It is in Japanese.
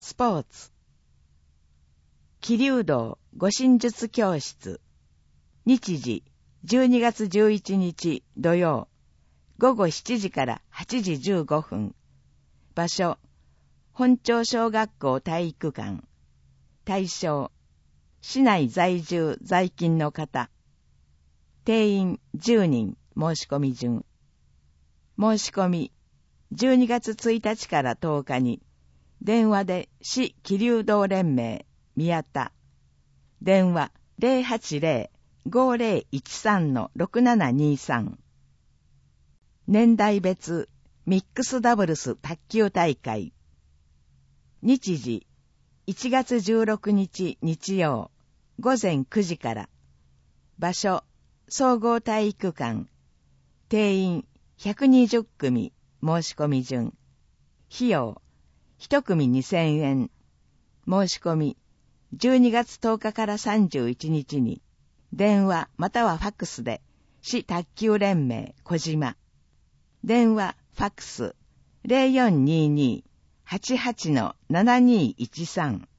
スポーツ。桐生堂護身術教室。日時、12月11日土曜、午後7時から8時15分。場所、本町小学校体育館。対象、市内在住在勤の方。定員10人申し込み順。申し込み、12月1日から10日に、電話で市桐生堂連盟宮田。電話080-5013-6723。年代別ミックスダブルス卓球大会。日時1月16日日曜午前9時から。場所総合体育館。定員120組申し込み順。費用1組2000円。申し込み12月10日から31日に電話またはファックスで市卓球連盟小島。電話ファックス 0422-88-7213